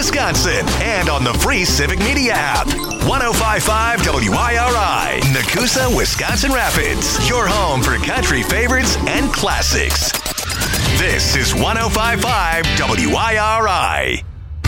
Wisconsin, and on the free Civic Media app. 105.5 WIRI, Nakusa, Wisconsin Rapids. Your home for country favorites and classics. This is 105.5 WIRI.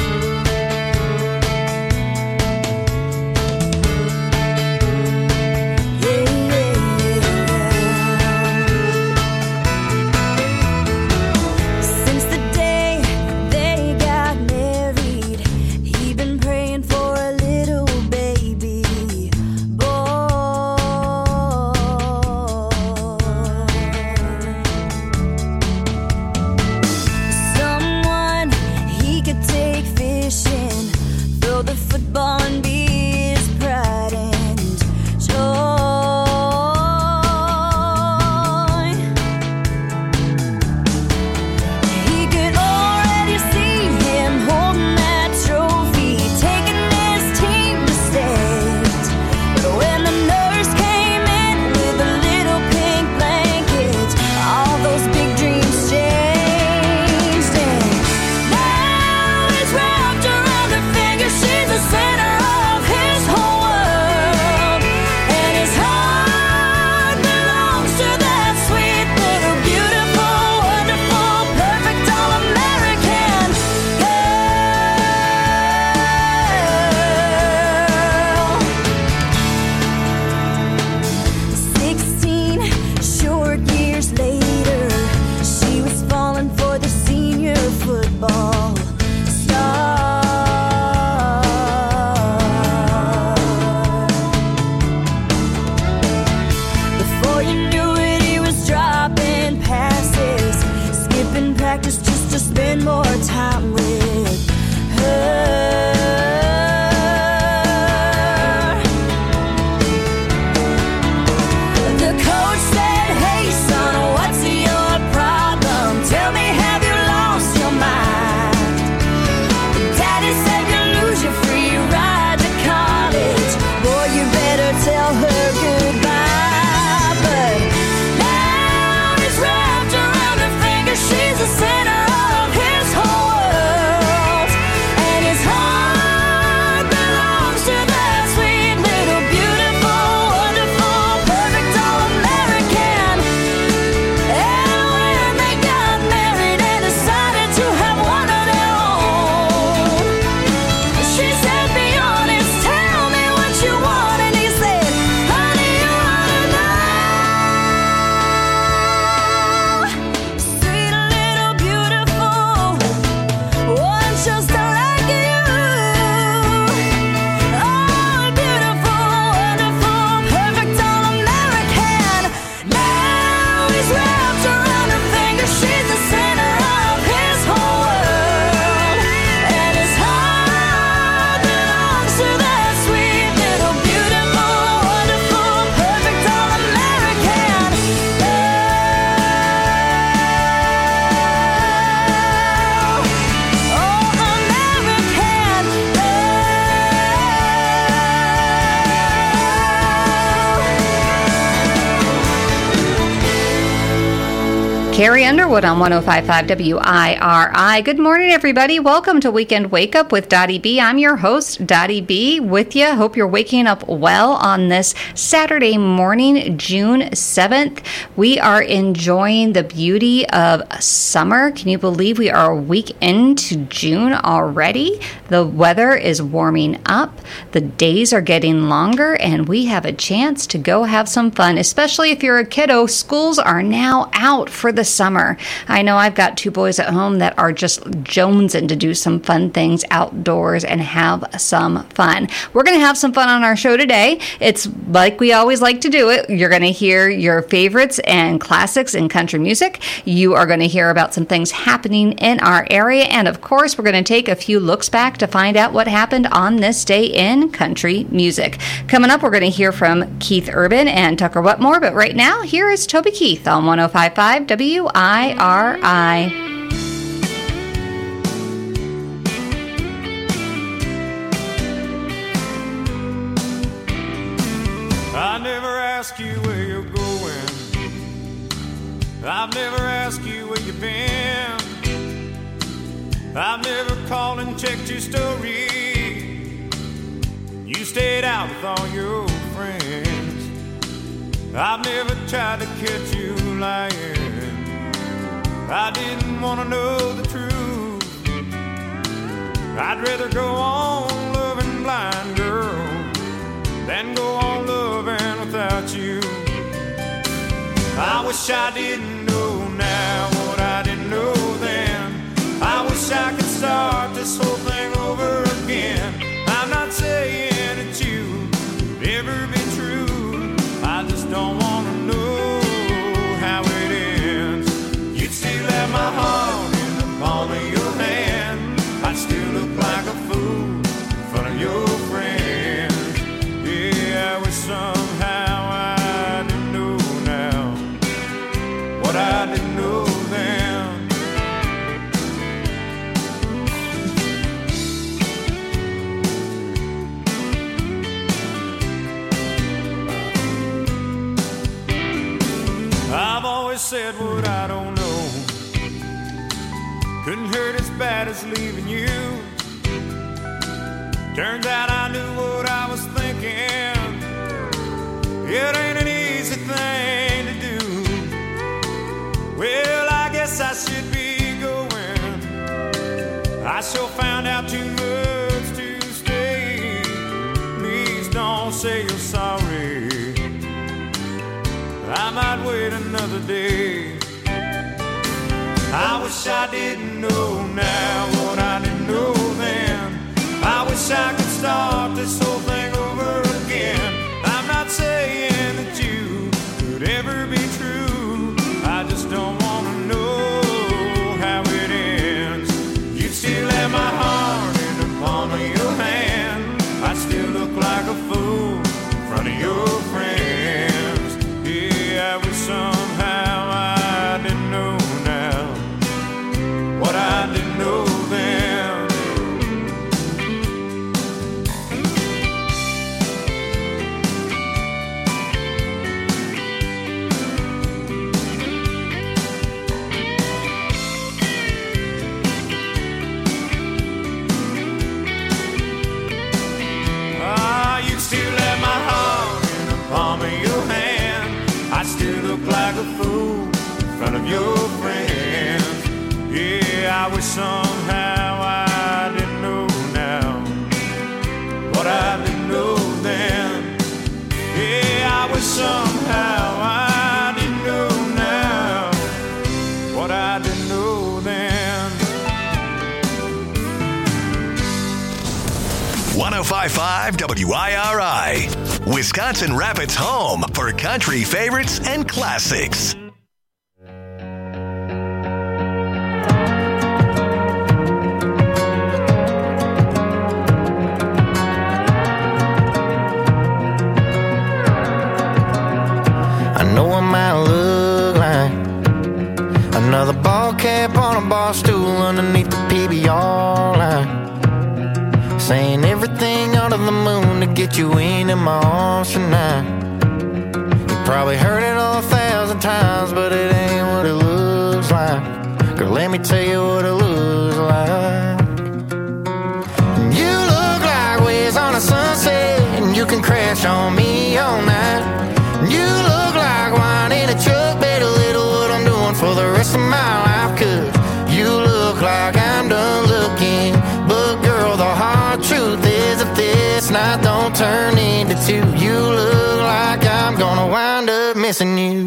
Carrie Underwood on 105.5 WIRI. Good morning, everybody. Welcome to Weekend Wake Up with Dottie B. I'm your host, Dottie B, with you. Hope you're waking up well on this Saturday morning, June 7th. We are enjoying the beauty of summer. Can you believe we are a week into June already? The weather is warming up. The days are getting longer, and we have a chance to go have some fun, especially if you're a kiddo. Schools are now out for the summer. I know I've got two boys at home that are just jonesing to do some fun things outdoors and have some fun. We're going to have some fun on our show today. It's like we always like to do it. You're going to hear your favorites and classics in country music. You are going to hear about some things happening in our area. And of course, we're going to take a few looks back to find out what happened on this day in country music. Coming up, we're going to hear from Keith Urban and Tucker Wetmore. But right now, here is Toby Keith on 105.5 WIRI. I never ask you where you're going. I've never asked you where you've been. I've never called and checked your story. You stayed out with all your friends. I've never tried to catch you lying. I didn't want to know the truth. I'd rather go on loving blind, girl, than go on loving without you. I wish I didn't know now what I didn't know then. I wish I could start this whole thing over again. I'm not saying that you could ever be true. I just don't want to know how it ends. You'd still have my heart in the palm of your hand. I'd still look like a fool in front of your friends. Yeah, I wish somehow I didn't know now what I didn't know then. I've always said what I don't know. Couldn't hurt as bad as leaving you. Turns out I knew what I was thinking. It ain't an easy thing to do. Well, I guess I should be going. I sure found out too much to stay. Please don't say you're sorry. I might wait another day. I wish I didn't know now what I didn't know then. I wish I could start this whole thing over again. I'm not saying that you could ever be true. I just don't want to know how it ends. You'd still have my heart in the palm of your hand. I'd still look like a fool in front of your friends. Yeah, I wish somehow I didn't know now what I didn't know then. You'd still have my heart in the palm of your hand. I'd still look like a fool in front of your friends. Yeah, I wish somehow I didn't know now what I didn't know then. Yeah, I wish somehow I didn't know now what I didn't know then. 105.5 WIRI, Wisconsin Rapids' home for country favorites and classics. I know I might look like another ball cap on a bar stool underneath the PBR line, saying everything under the moon to get you into my arms tonight. You probably heard it 1,000 times, but it ain't what it looks like. Girl, let me tell you what it looks like. You look like waves on a sunset, and you can crash on me all night. You look like wine in a truck, better little what I'm doing for the rest of my life. 'Cause you look like I'm done looking, but girl, the hard truth is if this night don't turn into two, you look like I'm gonna wind up missing you.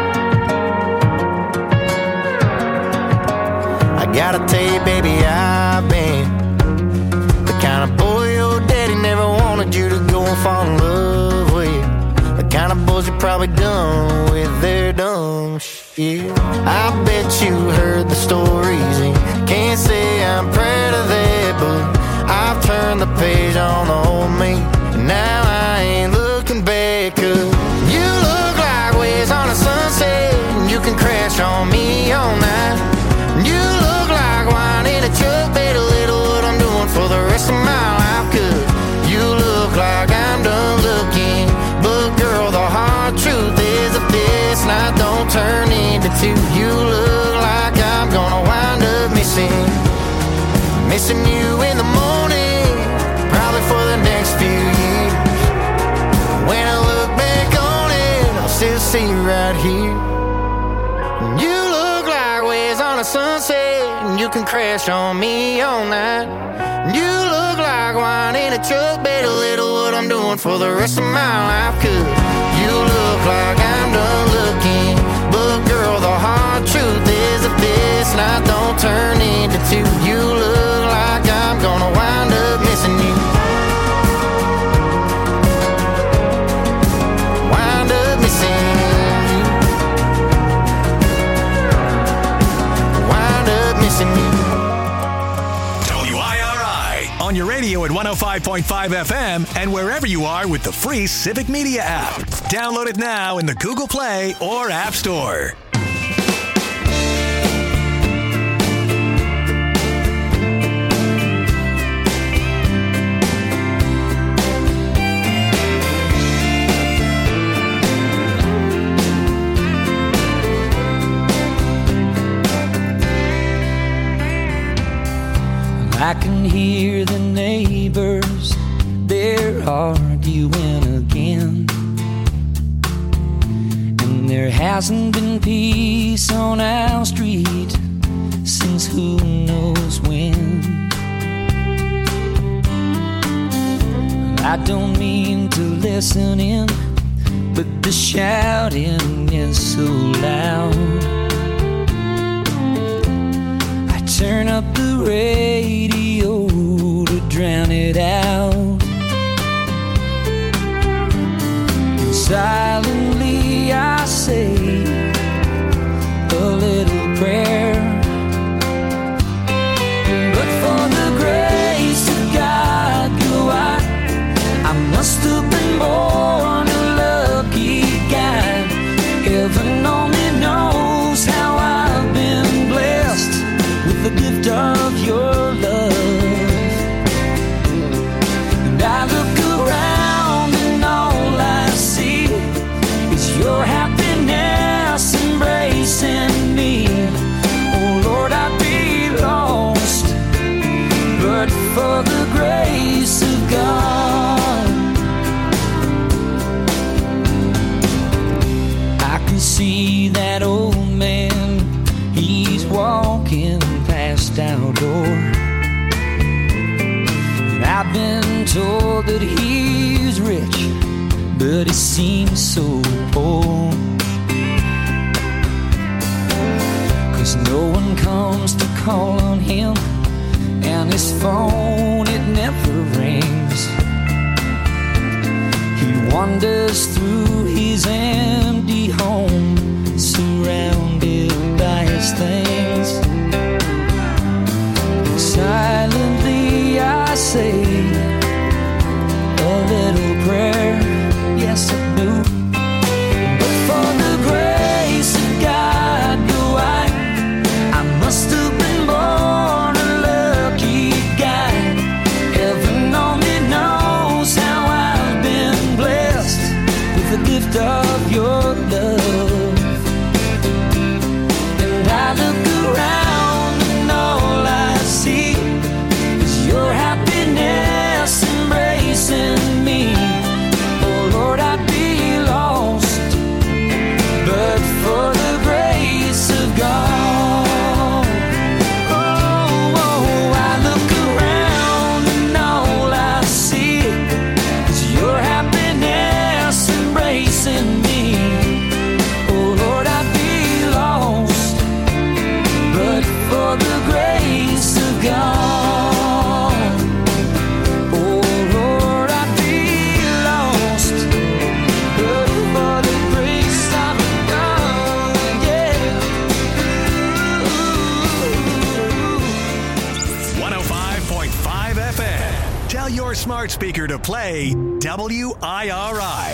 I gotta tell you, baby, I've been the kind of boy your daddy never wanted you to go and fall in love with. The kind of boys you probably done with their dumb shit. I bet you heard the stories and can't say I'm proud of that, but I've turned the page on the old me, and now I ain't looking back. 'Cause you look like waves on a sunset, and you can crash on me all night. You look like wine in a truck, better little what I'm doing for the rest of my life. 'Cause you look like I'm done looking, but girl, the hard truth is if this night don't turn into two, you look like I'm gonna wind up missing missing you in the morning, probably for the next few years. When I look back on it, I'll still see you right here. You look like waves on a sunset, and you can crash on me all night. You look like wine in a truck, bet a little what I'm doing for the rest of my life. 'Cause you look like I'm done looking, but girl, the hard truth is that this night don't turn into two. You look like I'm gonna wind up missing you. Wind up missing you. Wind up missing you. WIRI on your radio at 105.5 FM and wherever you are with the free Civic Media app. Download it now in the Google Play or App Store. I can hear the neighbors, they're arguing again. And there hasn't been peace on our street since who knows when. I don't mean to listen in, but the shouting is so loud. Turn up the radio to drown it out. And silently I say a little prayer. But for the grace of God, I must have been born a lucky guy. Heaven only knows how I've been blessed with the gift of your love. And I look around and all I see is your happiness embracing me. Oh Lord, I'd be lost but for the grace of God. I can see that old man, he's walking past our door. And I've been told that he's rich, but he seems so poor. 'Cause no one comes to call on him, and his phone, it never rings. He wanders through his empty home, surrounded by his things. Silently I say a little prayer, yes I do. But for the grace of God, I must have been born a lucky guy. Heaven only knows how I've been blessed with the gift of your love. And I look around and all I see is your happiness embracing me. Oh Lord, I'd be lost but for the grace of God. Oh, I look around and all I see is your happiness embracing me. Oh Lord, I'd be lost but for the grace of God. Oh Lord, I'd be lost but for the grace of God. Yeah. 105.5 FM. Tell your smart speaker to play WIRI.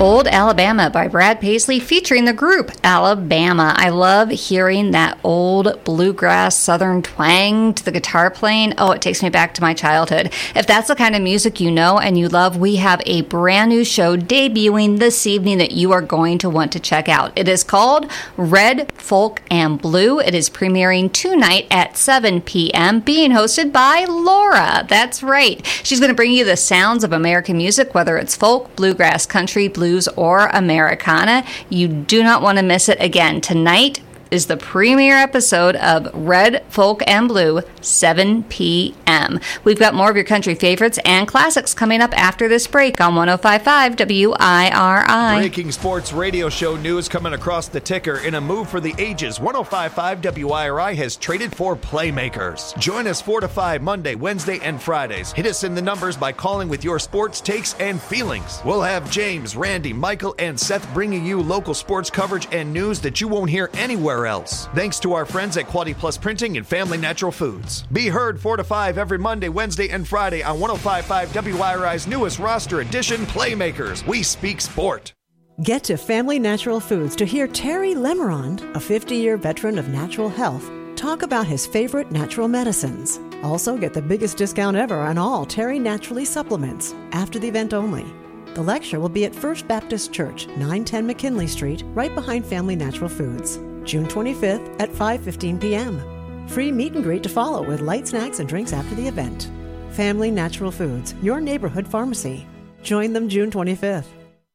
Old Alabama by Brad Paisley featuring the group Alabama. I love hearing that old bluegrass southern twang to the guitar playing. Oh, it takes me back to my childhood. If that's the kind of music you know and you love, we have a brand new show debuting this evening that you are going to want to check out. It is called Red, Folk, and Blue. It is premiering tonight at 7 p.m., being hosted by Laura. That's right. She's going to bring you the sounds of American music, whether it's folk, bluegrass, country, blues, or Americana. You do not want to miss it. Again, tonight is the premiere episode of Red, Folk, and Blue, 7 p.m. We've got more of your country favorites and classics coming up after this break on 105.5 WIRI. Breaking sports radio show news coming across the ticker. In a move for the ages, 105.5 WIRI has traded for Playmakers. Join us 4 to 5 Monday, Wednesday, and Fridays. Hit us in the numbers by calling with your sports takes and feelings. We'll have James, Randy, Michael, and Seth bringing you local sports coverage and news that you won't hear anywhere else. Thanks to our friends at Quality Plus Printing and Family Natural Foods. Be heard 4 to 5 every Monday, Wednesday, and Friday on 105.5 WIRI's newest roster edition, Playmakers. We speak sport. Get to Family Natural Foods to hear Terry Lemerond, a 50-year veteran of natural health, talk about his favorite natural medicines. Also get the biggest discount ever on all Terry Naturally supplements after the event only. The lecture will be at First Baptist Church, 910 McKinley Street, right behind Family Natural Foods. June 25th at 5:15 p.m. Free meet and greet to follow with light snacks and drinks after the event. Family Natural Foods, your neighborhood pharmacy. Join them June 25th.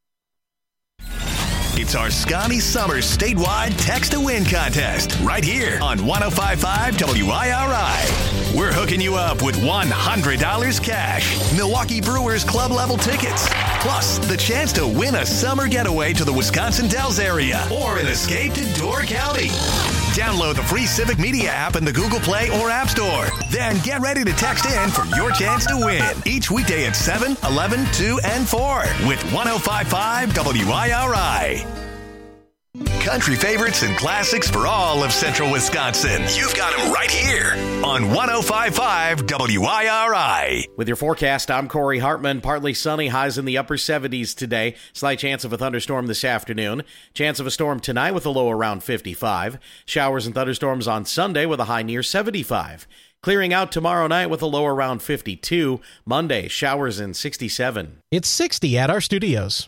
It's our Scotty Summers statewide text to win contest right here on 105.5 WIRI. We're hooking you up with $100 cash, Milwaukee Brewers club level tickets, plus the chance to win a summer getaway to the Wisconsin Dells area or an escape to Door County. Download the free Civic Media app in the Google Play or App Store. Then get ready to text in for your chance to win each weekday at 7, 11, 2, and 4 with 105.5 WIRI. Country favorites and classics for all of central Wisconsin. You've got them right here on 105.5 WIRI. With your forecast, I'm Corey Hartman. Partly sunny, highs in the upper 70s today. Slight chance of a thunderstorm this afternoon. Chance of a storm tonight with a low around 55. Showers and thunderstorms on Sunday with a high near 75. Clearing out tomorrow night with a low around 52. Monday, showers in 67. It's 60 at our studios.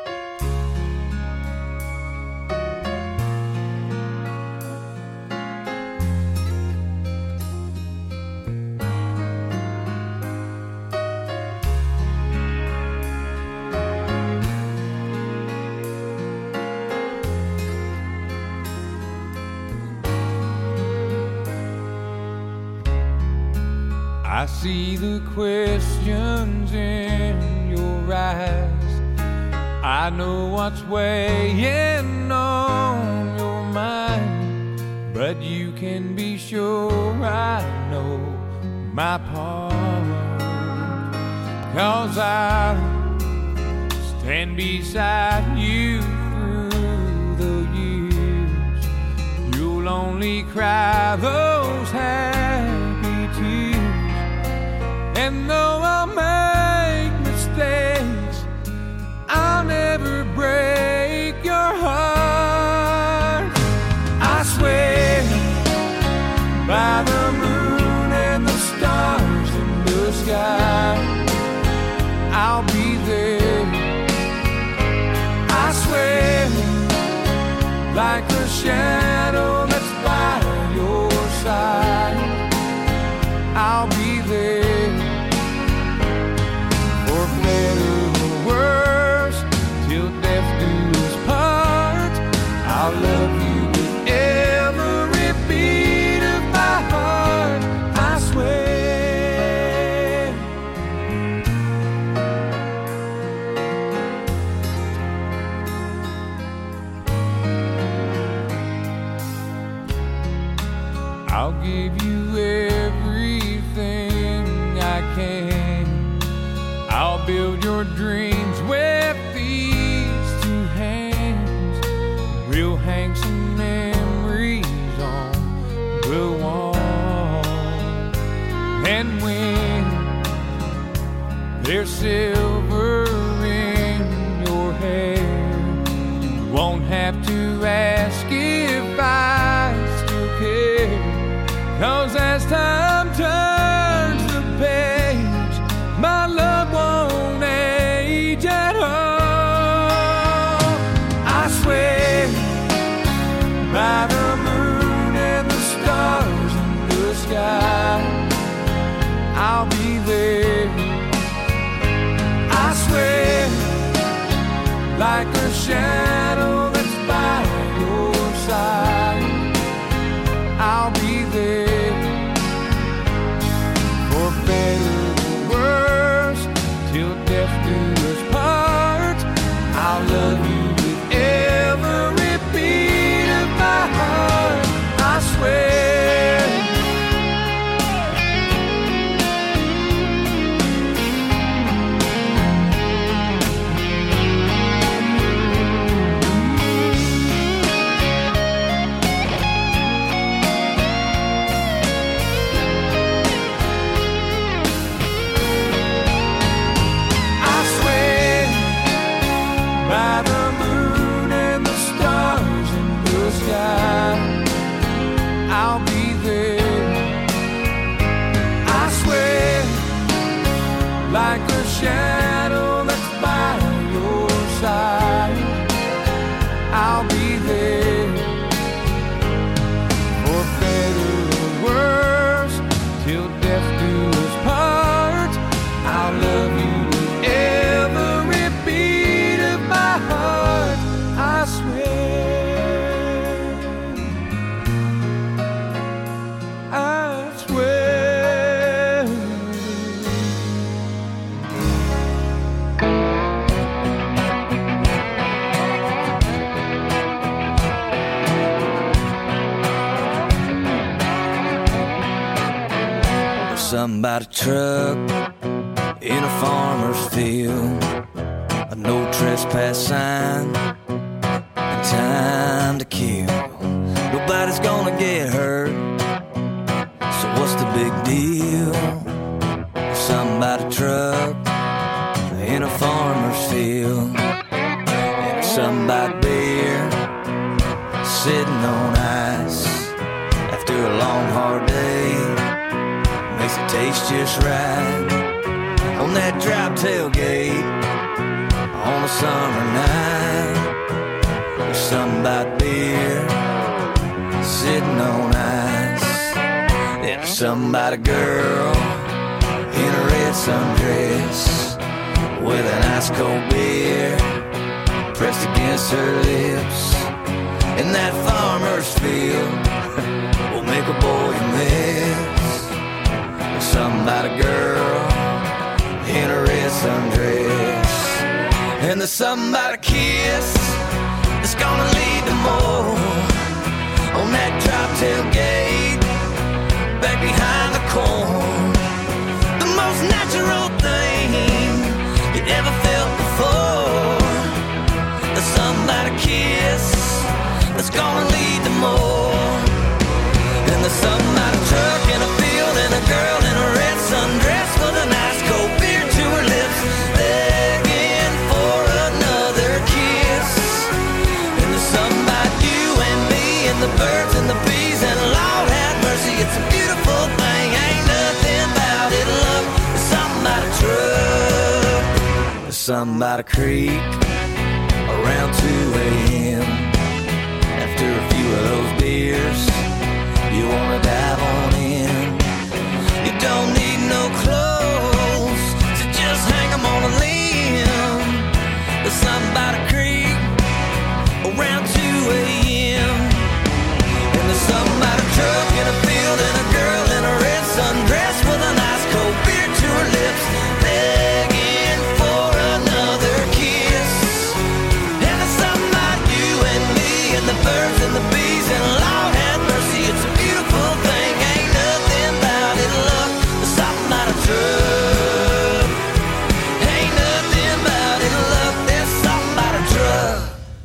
I see the questions in your eyes. I know what's weighing on your mind, but you can be sure I know my part. 'Cause I'll stand beside you through the years. You'll only cry those happy tears. And though I'll make mistakes, I'll never break your heart. I swear by the moon and the stars in the sky, I'll be there. I swear like a shadow that's by your side, I'll be there. For better or worse, till death do us part, I'll love you with every beat of my heart, I swear. I'll give you everything I can. I'll build your dreams with these two hands. We'll hang some memories on the wall. And when there's silver in your hair, I'll be there. I swear, like a shadow that's by your side, I'll be there. For better or worse, till death do us part, I'll love you with every beat of my heart. I swear. I'll be there. I swear, like a shadow that's by your side, I'll be there. For better or worse, till death do us part, I'll love you with every beat of my heart. I swear. Something about a truck in a farmer's field, a no trespass sign, and time to kill. Nobody's gonna get hurt, so what's the big deal? Something about a truck in a farmer's field, and something about beer sitting on ice after a long hard day. Makes it taste just right on that drop tailgate on a summer night. There's something about beer sitting on ice, and there's something about a girl in a red sundress with an ice cold beer pressed against her lips. And that farmer's field will make a boy miss. Something about a girl in a red sundress, and there's something about a kiss that's gonna lead to more on that drop tailgate back behind the corn. The most natural thing you ever felt before. There's something about a kiss that's gonna lead to more. And there's something about a truck in a field and a girl in a red sundress with a nice cold beer to her lips, begging for another kiss. And there's something about you and me and the birds and the bees, and Lord have mercy, it's a beautiful thing. Ain't nothing about it, love. There's something about a truck. There's something about a creek around 2 a.m. After a few of those beers, you wanna dive on in. You don't need no clothes to just hang them on a limb. There's something about a creek around 2 a.m. And there's something about a truck in a field and a girl in a red sundress with a nice cold beer to her lips, begging for another kiss. And there's something about you and me and the birds and the bees, and Lord have mercy, it's a beautiful thing. Ain't nothing about it, love. There's something about a truck. Ain't nothing about it, love. There's something about a truck.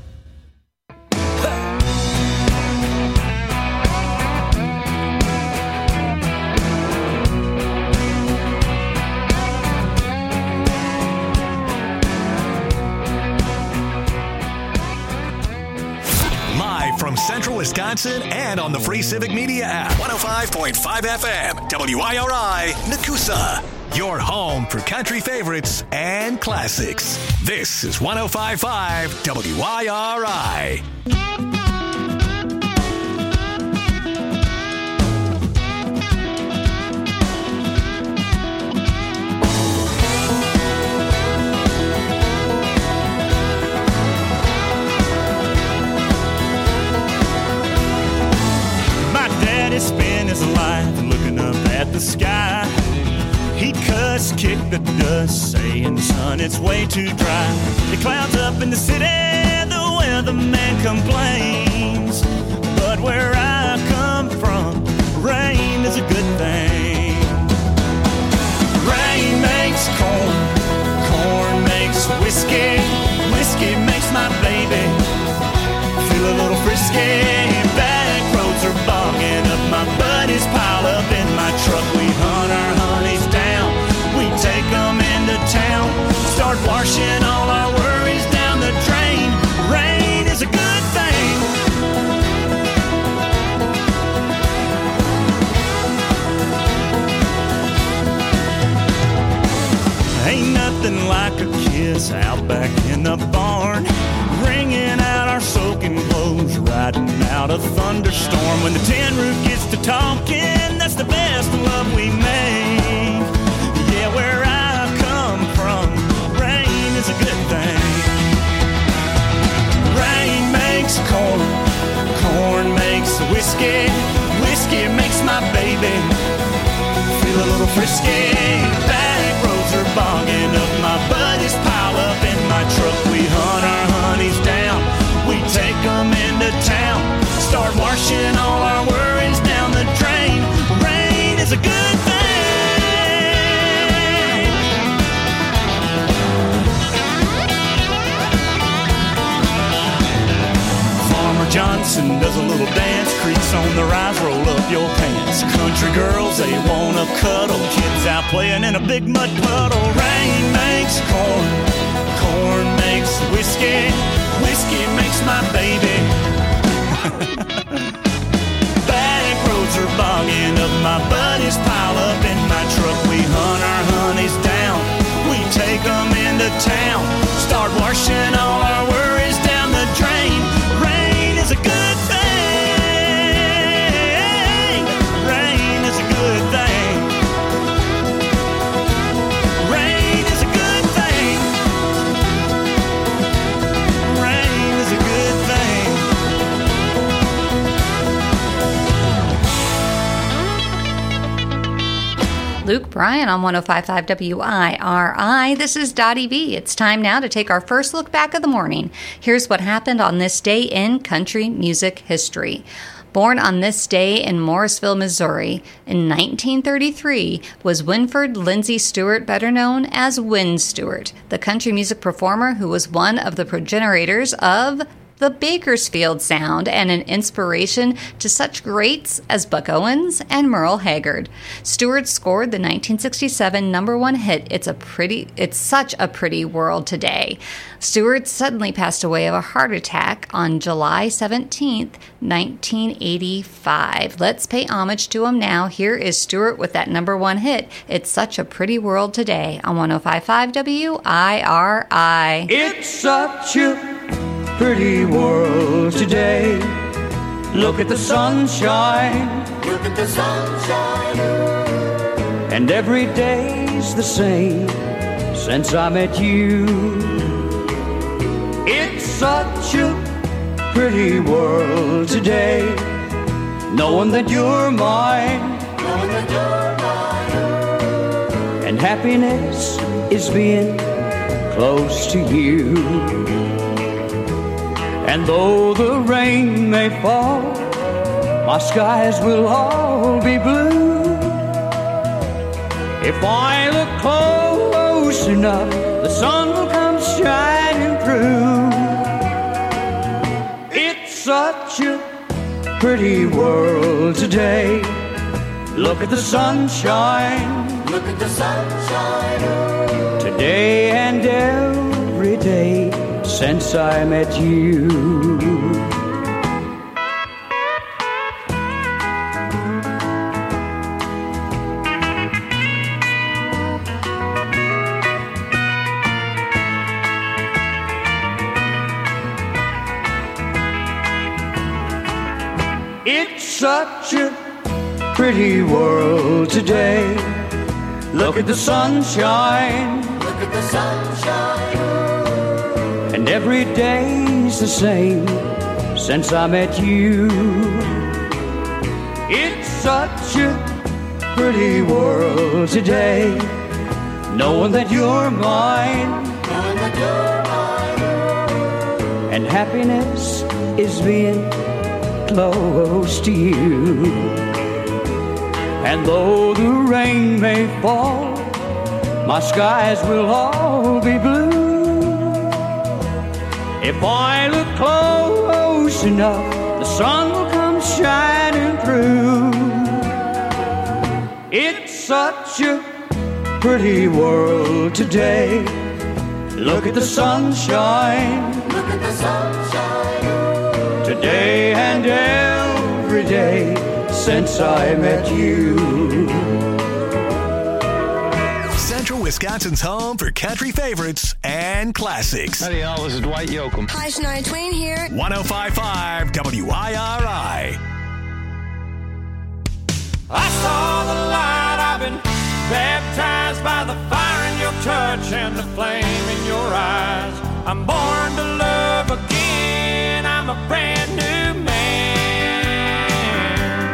Live from Central Wisconsin and on the free Civic Media app. 105.5 FM, WIRI, Nakusa. Your home for country favorites and classics. This is 105.5 WIRI. his life looking up at the sky. He'd cuss, kick the dust, saying, son, it's way too dry. The clouds up in the city, the weatherman complains. But where I come from, rain is a good thing. Rain makes corn, corn makes whiskey, whiskey makes my baby feel a little frisky. Back roads are bogging up, my buddies pile up in my truck. We hunt our honeys down, we take them into town, start washing all our worries down the drain. Rain is a good thing. Ain't nothing like a kiss out back in the barn, wringing out our soaking clothes, riding out a thunderstorm. When the tin roof gets to talking, that's the best love we make. Yeah, where I come from, rain is a good thing. Rain makes corn, corn makes whiskey, whiskey makes my baby feel a little frisky. Back roads are bogging up, my buddies pile up in my truck. We hunt our honeys down, we take them into town, start washing all our worries down the drain. Rain is a good thing. Farmer Johnson does a little dance, creaks on the rise, roll up your pants. Country girls, they wanna cuddle, kids out playing in a big mud puddle. Rain makes corn, corn makes whiskey, whiskey makes my baby. Back roads are bogging up, my buddies pile up in my truck. We hunt our honeys down, we take them into town, start washing all our worries down the drain. Rain is a good thing. Rain is a good thing. Rain is a good thing. Rain is a good thing. Luke Bryan on 105.5 WIRI. This is Dottie B. It's time now to take our first look back of the morning. Here's what happened on this day in country music history. Born on this day in Morrisville, Missouri in 1933 was Winford Lindsay Stewart, better known as Win Stewart, the country music performer who was one of the progenitors of the Bakersfield Sound and an inspiration to such greats as Buck Owens and Merle Haggard. Stewart scored the 1967 #1 hit, It's Such a Pretty World Today. Stewart suddenly passed away of a heart attack on July 17th, 1985. Let's pay homage to him now. Here is Stewart with that #1 hit, It's Such a Pretty World Today on 105.5 WIRI. It's such a pretty world today. Look at the sunshine. Look at the sunshine. And every day's the same since I met you. It's such a pretty world today. Knowing that you're mine. Knowing that you're mine. And happiness is being close to you. And though the rain may fall, my skies will all be blue. If I look close enough, the sun will come shining through. It's such a pretty world today. Look at the sunshine. Look at the sunshine. Today and every day since I met you. It's such a pretty world today. Look at the sunshine. Look at the sunshine. And every day's the same since I met you. It's such a pretty world today, knowing that you're mine, and happiness is being close to you. And though the rain may fall, my skies will all be blue. If I look close enough, the sun will come shining through. It's such a pretty world today. Look at the sunshine. Look at the sunshine. Today and every day since I met you. Central Wisconsin's home for country favorites and classics. Howdy, y'all. This is Dwight Yoakam. Hi, Shania Twain here. 105.5 WIRI. I saw the light. I've been baptized by the fire in your touch and the flame in your eyes. I'm born to love again. I'm a brand new man.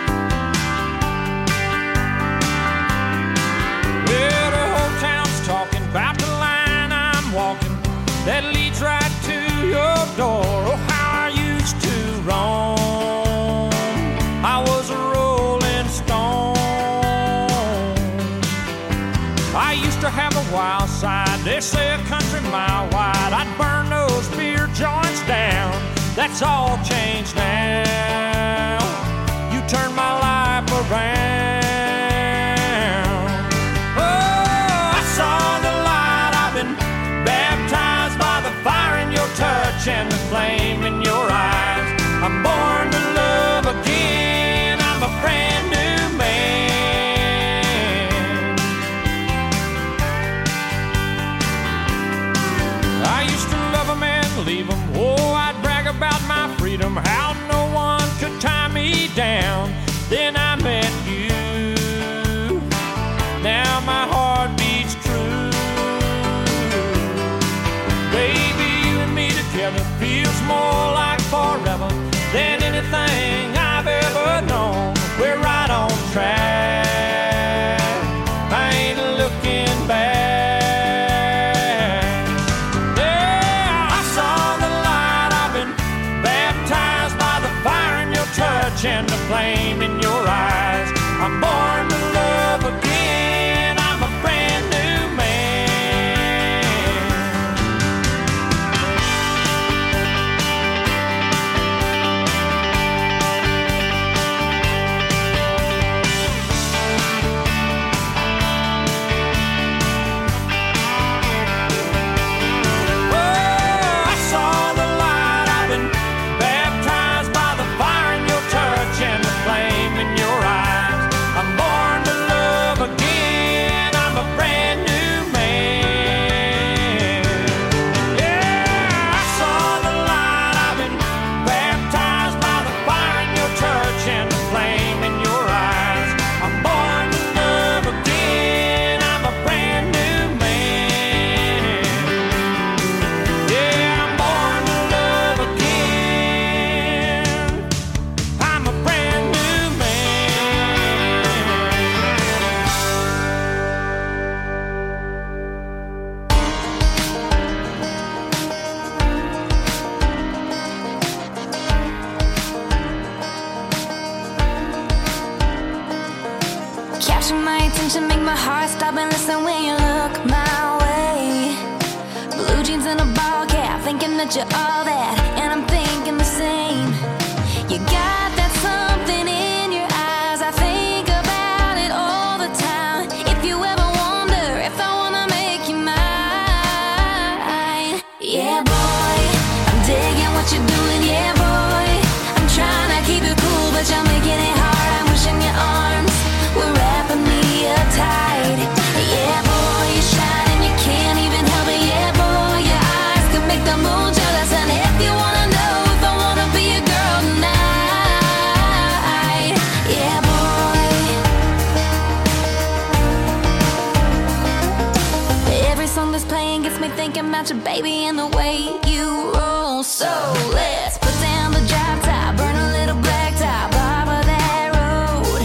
Well, the whole town's talking about the line I'm walking that leads right to your door. Oh, how I used to roam. I was a rolling stone. I used to have a wild side. They say a country mile wide. I'd burn those beer joints down. That's all changed now. You turned my life around. Oh, I saw the light. I've been baptized by the fire in your touch and the flame in your eyes. I'm born to love again. I'm a brand new man. I used to love 'em and leave 'em. Oh, I'd brag about my freedom, how no one could tie me down. Then I met you. Now my heart beats true. Baby, you and me together feels more like forever than anything I've ever known. We're right on track. I ain't looking back. Yeah, I saw the light. I've been baptized by the fire in your touch and the flame in your eyes. I'm born to love again. I'm a brand new man. Oh, I saw the light. I've been baptized by the fire in your touch and the flame in your eyes. I'm born to love again. I'm a brand new man. Yeah, I saw the light. I've been baptized by the fire in your touch and the flame in your eyes. I'm born to love again. I'm a brand new man. Yeah, I'm born to love again. I'm a brand new man. Capture my attention, make my heart stop and listen when you look my way. Blue jeans and a ball cap, thinking that you're all that, and I'm thinking the same. You got that something in your eyes, I think about it all the time. If you ever wonder if I wanna make you mine, yeah boy, I'm digging what you're doing, yeah boy. I'm trying to keep it cool, but you're making it hard. I'm wishing your arms were wrapping me up tight. Yeah boy, you shine and you can't even help it. Yeah boy, your eyes can make the moon jealous. And if you wanna know if I wanna be a girl tonight, yeah boy. Every song that's playing gets me thinking about your baby and the way you roll. So let's put down the drop top, burn a little black top, bottom of that road.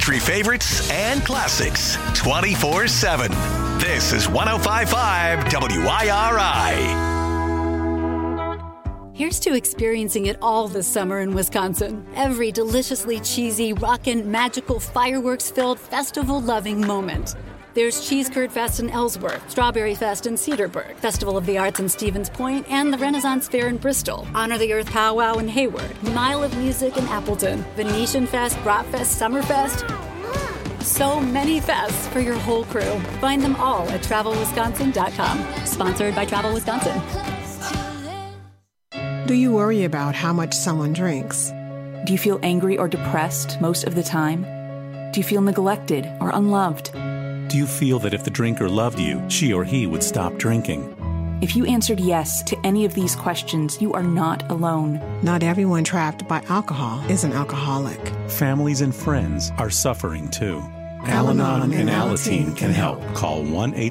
country favorites and classics 24/7. This is 105.5 WIRI. Here's to experiencing it all this summer in Wisconsin. Every deliciously cheesy, rockin', magical, fireworks-filled, festival-loving moment. There's Cheese Curd Fest in Ellsworth, Strawberry Fest in Cedarburg, Festival of the Arts in Stevens Point, and the Renaissance Fair in Bristol, Honor the Earth Powwow in Hayward, Mile of Music in Appleton, Venetian Fest, Bratfest, Summerfest. So many fests for your whole crew. Find them all at TravelWisconsin.com. Sponsored by Travel Wisconsin. Do you worry about how much someone drinks? Do you feel angry or depressed most of the time? Do you feel neglected or unloved? Do you feel that if the drinker loved you, she or he would stop drinking? If you answered yes to any of these questions, you are not alone. Not everyone trapped by alcohol is an alcoholic. Families and friends are suffering too. Al-Anon and Alateen can help. Call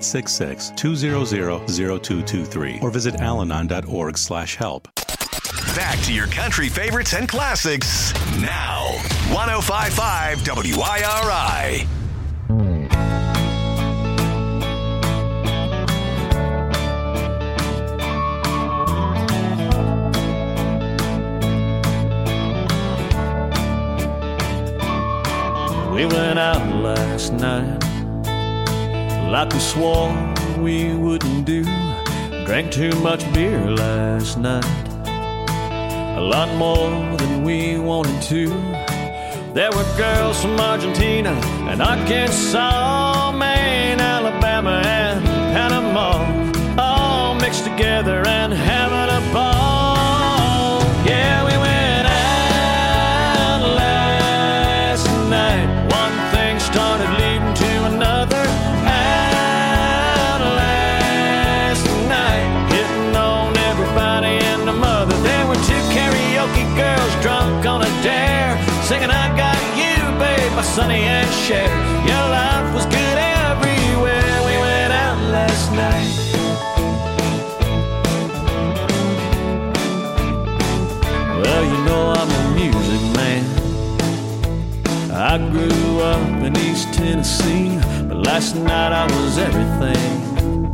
1-866-200-0223 or visit alanon.org/help. Back to your country favorites and classics now. 105.5 WIRI. We went out last night like we swore we wouldn't do. Drank too much beer last night, a lot more than we wanted to. There were girls from Argentina and Arkansas, Maine, Alabama, and Panama, all mixed together and having a ball. Yeah, we went out last night. One thing started leading to another. Out last night, hitting on everybody and the mother. There were two karaoke girls drunk on a dare, singing I Got You, Babe, by Sonny and Cher. Your life was good everywhere. We went out last night. Well, you know I'm a music man. I grew up in East Tennessee, but last night I was everything.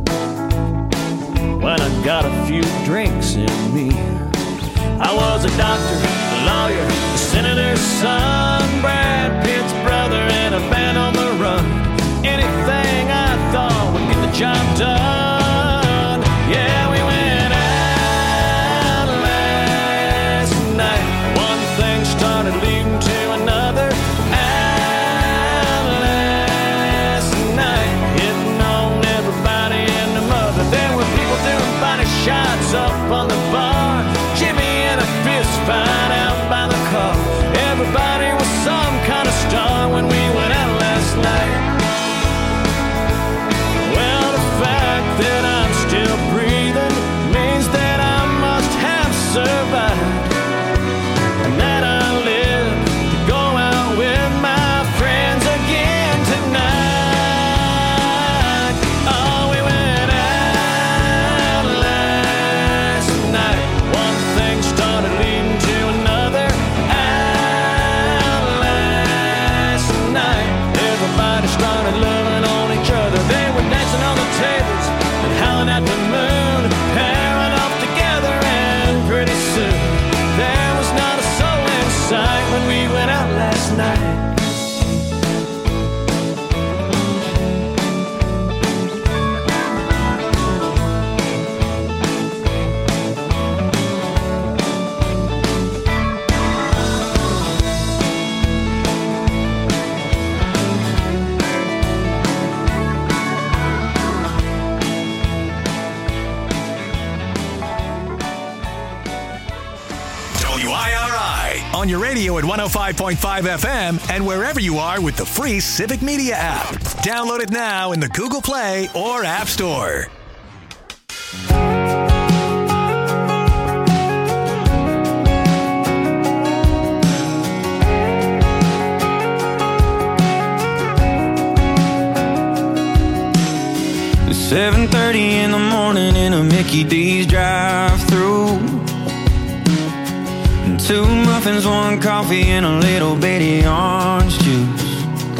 When I got a few drinks in me, I was a doctor, a lawyer, a senator's son, Brad Pitt's brother, and a band on the run. Anything I thought would get the job done. Yeah, we went out last night. One thing started leading to another. Out last night, hitting on everybody and the mother. There were people doing body shots up on the bar. Jimmy and a fist fight out by the car. Everybody was some kind of star when we went out last night. Well, the fact that I'm still breathing means that I must have survived, and that I live to go out with my friends again tonight. Oh, we went out last night. One thing started leading to another. Out last night, everybody started loving on each other. They were dancing on the tables and howling at the moon, pairing up together, and pretty soon there was not a soul in sight when we went out last night. WIRI on your radio at 105.5 FM and wherever you are with the free Civic Media app. Download it now in the Google Play or App Store. It's 7:30 in the morning in a Mickey D's drive-thru. Two muffins, one coffee, and a little bitty orange juice.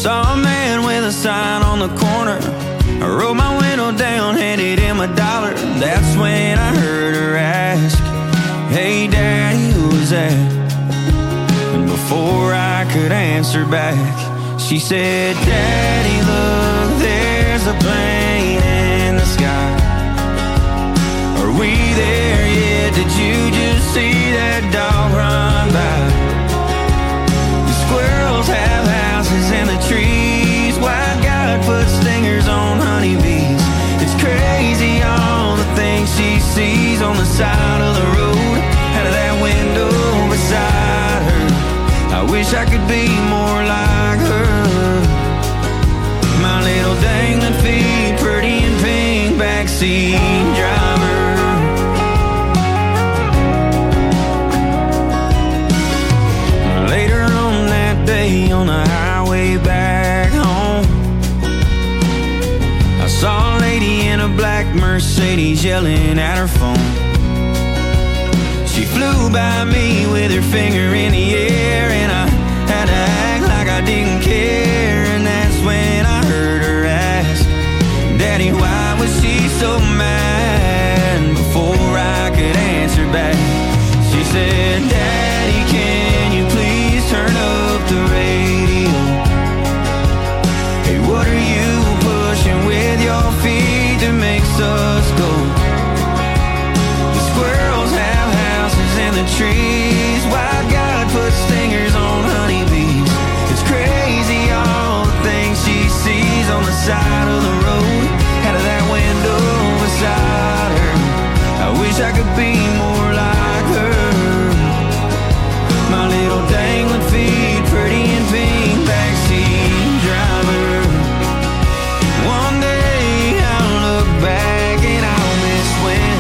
saw a man with a sign on the corner. I rolled my window down, handed him $1. That's when I heard her ask, "Hey Daddy, who was that?" And before I could answer back, she said, "Daddy, look, there's a plane in the sky. Are we there yet? Did you just see that dog run by? The squirrels have houses in the trees. Why God put stingers on honeybees? It's crazy all the things she sees on the side of the road, out of that window beside her. I wish I could be more like her. My little dangling feet, pretty and pink, backseat driver." Later on that day on the highway back home, I saw a lady in a black Mercedes yelling at her phone. She flew by me with her finger in the air, and I had to act like I didn't care. And that's when I heard her ask, "Daddy, why was she so mad?" Before I could answer back, she said, "Daddy, can you please turn up the radio? Hey, what are you pushing with your feet that makes us go? The squirrels have houses in the trees. Why God put stingers on honeybees? It's crazy all the things she sees on the side of the road, out of that window beside her. I wish I could be more like her. My little dangling feet, pretty and pink, backseat driver. One day I'll look back and I'll miss when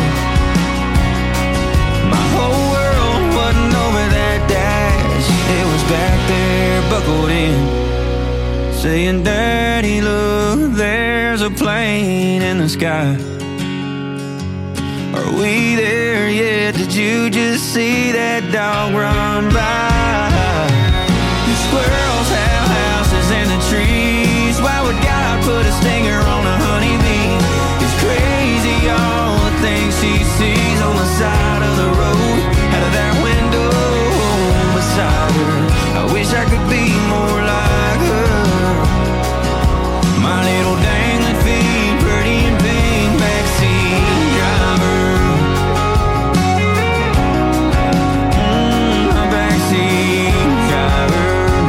my whole world wasn't over that dash. It was back there buckled in, saying, "Daddy, look, there's a plane in the sky. Are we there yet? Did you just see that dog run by? The squirrels have houses in the trees. Why would God put a stinger on a honeybee? It's crazy all the things she sees on the side of the road, out of that window beside her. I wish I could be more like her. My little dangling feet, pretty and pink, backseat driver." Backseat driver.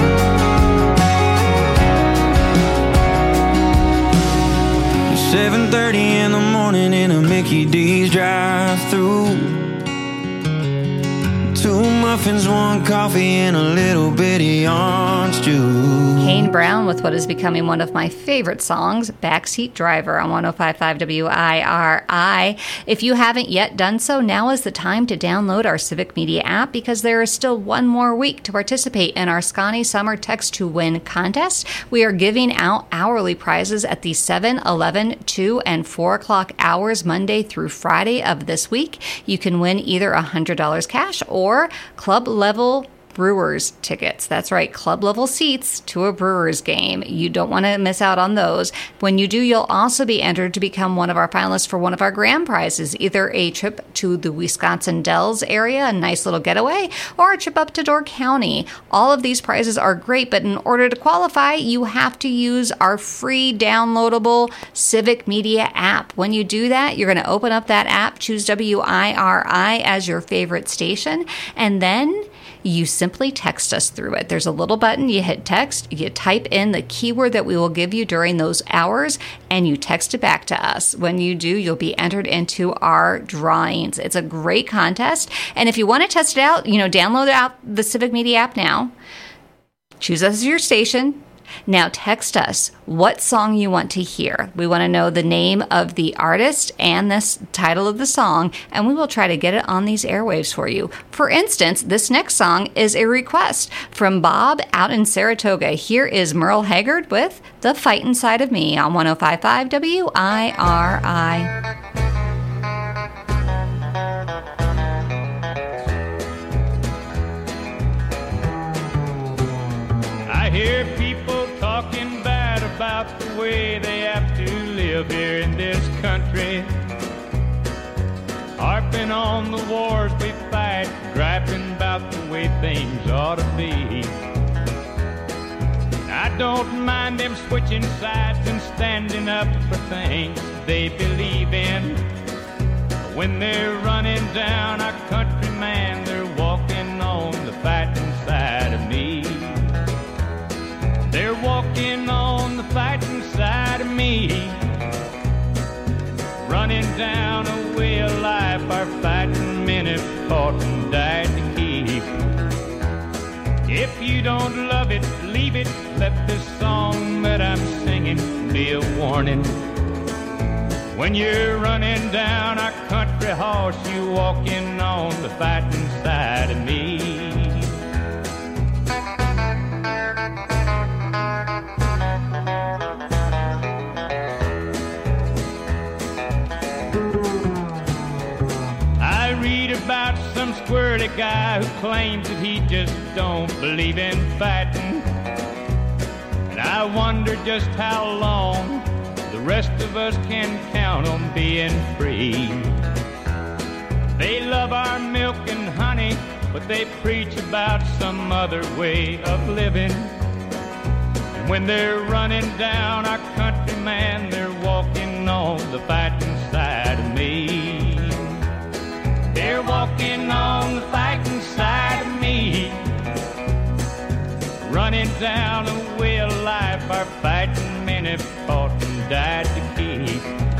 7:30 in the morning in a Mickey D's drive-thru. 2 muffins, 1 coffee, and a little bitty orange juice. Kane Brown with what is becoming one of my favorite songs, Backseat Driver, on 105.5 WIRI. If you haven't yet done so, now is the time to download our Civic Media app, because there is still one more week to participate in our Scotty Summer Text to Win contest. We are giving out hourly prizes at the 7, 11, 2, and 4 o'clock hours, Monday through Friday of this week. You can win either $100 cash or club level Brewers tickets. That's right, club level seats to a Brewers game. You don't want to miss out on those. When you do, you'll also be entered to become one of our finalists for one of our grand prizes, either a trip to the Wisconsin Dells area, a nice little getaway, or a trip up to Door County. All of these prizes are great, but in order to qualify, you have to use our free downloadable Civic Media app. When you do that, you're going to open up that app, choose WIRI as your favorite station, and then you simply text us through it. There's a little button, you hit text, you type in the keyword that we will give you during those hours, and you text it back to us. When you do, you'll be entered into our drawings. It's a great contest, and if you want to test it out, download out the Civic Media app now. Choose us as your station. Now text us what song you want to hear. We want to know the name of the artist and the title of the song, and we will try to get it on these airwaves for you. For instance, this next song is a request from Bob out in Saratoga. Here is Merle Haggard with The Fight Inside of Me on 105.5 WIRI. I hear people talking about the way they have to live here in this country. Harping on the wars we fight, griping about the way things ought to be. I don't mind them switching sides and standing up for things they believe in. But when they're running down our country, man, they're walking on the fighting side of me. They're walking on the fighting side of me. Running down a way of life our fighting men have fought and died to keep. If you don't love it, leave it. Let this song that I'm singing be a warning. When you're running down our country horse, you walking on the fighting side of me. About some squirrely guy who claims that he just don't believe in fighting. And I wonder just how long the rest of us can count on being free. They love our milk and honey, but they preach about some other way of living. And when they're running down our country, man, they're walking on the fighting side of me. They're walking on the fighting side of me. Running down a way of life our fighting men have fought and died to keep.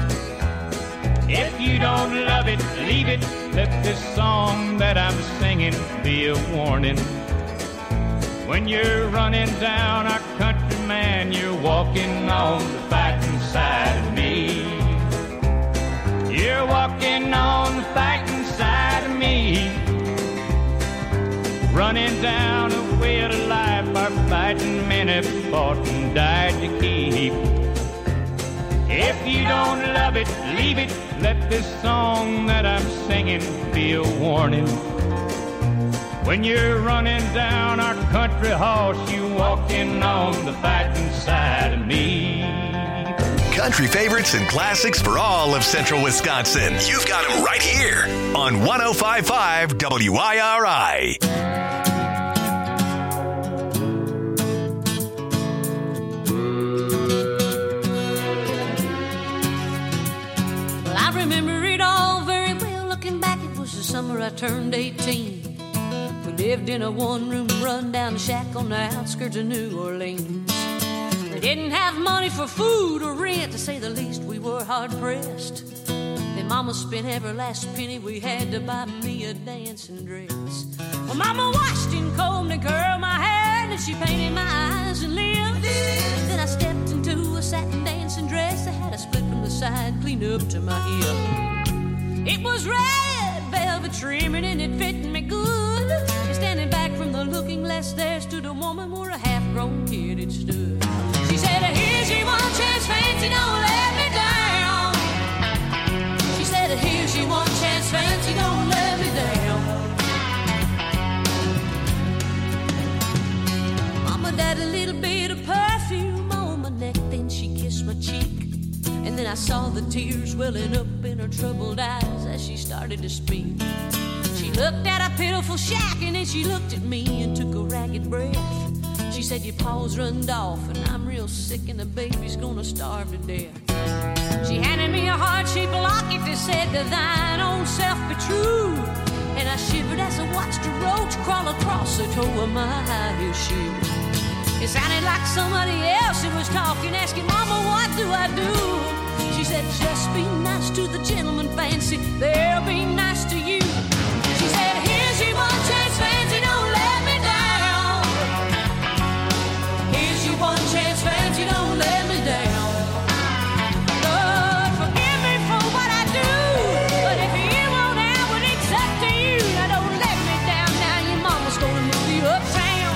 If you don't love it, leave it. Let this song that I'm singing be a warning. When you're running down our country, man, you're walking on the fighting side of me. You're walking on the fighting side of me. Running down a way of life our fighting men have fought and died to keep. If you don't love it, leave it. Let this song that I'm singing be a warning. When you're running down our country horse, you walking on the fighting side of me. Country favorites and classics for all of Central Wisconsin. You've got them right here on 105.5 WIRI. Well, I remember it all very well. Looking back, it was the summer I turned 18. We lived in a one-room run-down shack on the outskirts of New Orleans. We didn't have money for food or rent, to say the least. We were hard-pressed. Then Mama spent every last penny we had to buy me a dancing dress. Well, Mama washed and combed and curled my hair, and she painted my eyes and lips. Then I stepped into a satin dancing dress that had a split from the side, clean up to my hip. It was red velvet trimming and it fit me good. And standing back from the looking glass, there stood a woman where a half-grown kid had stood. She said, here's your one chance, fancy, don't let me down. She said, here's your one chance, fancy, don't let me down. Mama died a little bit of perfume on my neck, then she kissed my cheek. And then I saw the tears welling up in her troubled eyes as she started to speak. She looked at a pitiful shack and then she looked at me and took a ragged breath. She said, your paws runned off and I'm real sick and the baby's gonna starve to death. She handed me a heart-shaped locket that said, to thine own self be true. And I shivered as I watched a roach crawl across the toe of my high-heel shoe. It sounded like somebody else who was talking, asking, Mama, what do I do? She said, just be nice to the gentleman, fancy, they'll be nice to you. She said, here's your one chance, fancy, don't let me down. Here's your one chance, fancy, don't let me down. Lord, forgive me for what I do, but if you won't have it, it's up to you. Now don't let me down, now your mama's gonna move you uptown.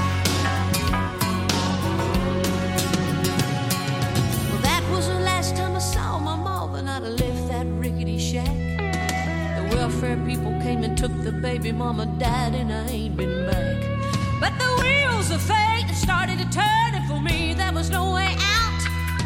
Well, that was the last time I saw my mom, and I'd have left that rickety shack. The welfare people came and took the baby, mama died, and I ain't been back. But the wheels of fate started to turn, and for me there was no way out.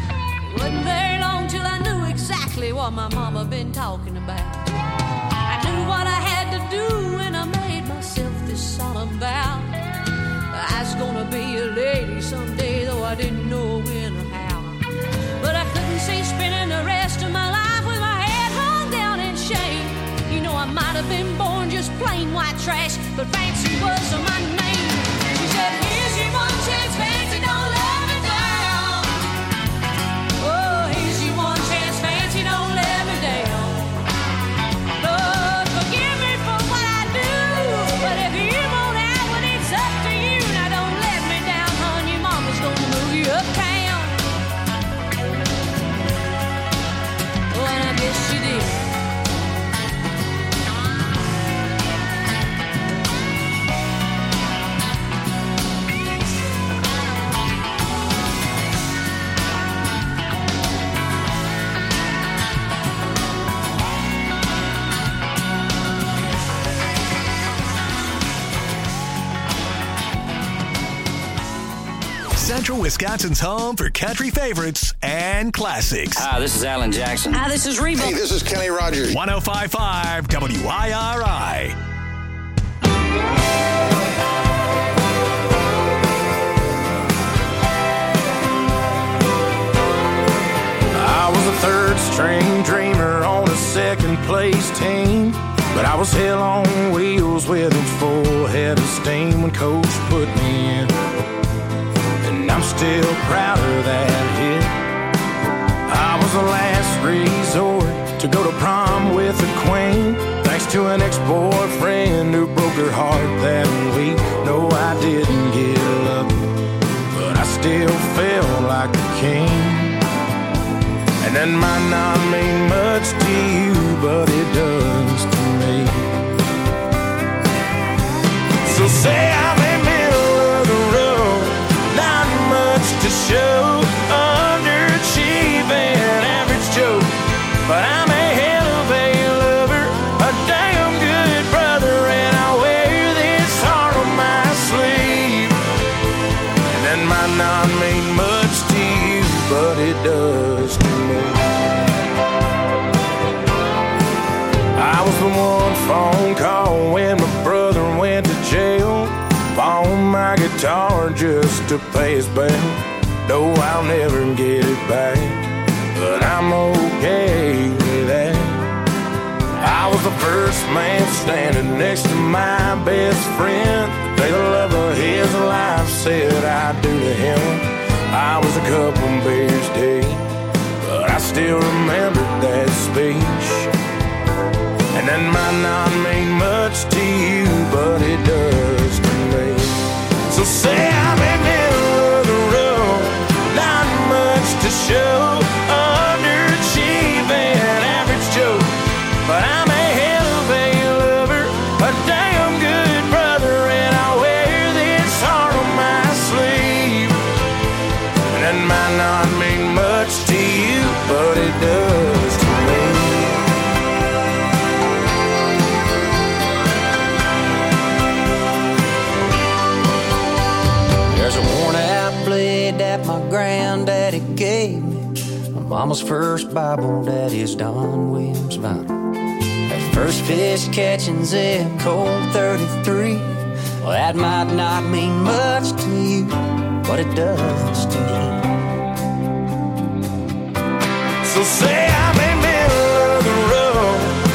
Wasn't very long till I knew exactly what my mama been talking about. I knew what I had to do when I made myself this solemn vow. I was gonna be a lady someday, though I didn't know when or how. But I couldn't see spending the rest of my life with my head hung down in shame. You know, I might have been born just plain white trash, but Fancy was my name. She said, here's your one chance, Fancy, don't let me down. Oh, here's your one chance, Fancy, don't let me down. Lord, forgive me for what I do, but if you won't have it, it's up to you. Now don't let me down, hon, your mama's gonna move you uptown. Oh, and I guess she did. Central Wisconsin's home for country favorites and classics. Hi, this is Alan Jackson. Hi, this is Reba. Hey, this is Kenny Rogers. 105.5 WIRI. I was a third-string dreamer on a second-place team, but I was hell on wheels with a full head of steam when Coach put me in. And I'm still proud of that hit. I was the last resort to go to prom with a queen, thanks to an ex-boyfriend who broke her heart that week. No, I didn't get lucky, but I still felt like a king. And that might not mean much to you, but it does to me. So say I'm in the middle of the road, not much to show, underachieving, average Joe, but I'm a hell of a lover, a damn good brother, and I wear this heart on my sleeve. And that might not mean much to you, but it does to me. I was the one phone call when my brother went to jail. Pawned my guitar just to pay his bail. No, I'll never get it back, but I'm okay with that. I was the first man standing next to my best friend. The day the love of his life said I do to him. I was a couple beers deep, but I still remember that speech. And that might not mean much to you, but it does to me. So say I'm in the middle of the road, not much to show, underachieving, average Joe, but I'm a hell of a lover, a damn good brother, and I wear this heart on my sleeve. And that might not mean much to you, but it does to me. There's a worn-out blade that my granddaddy gave me, my mama's first Bible, daddy's Don Williams Bible. That first fish catching Zip Code 33, well, that might not mean much to you, but it does to me. So say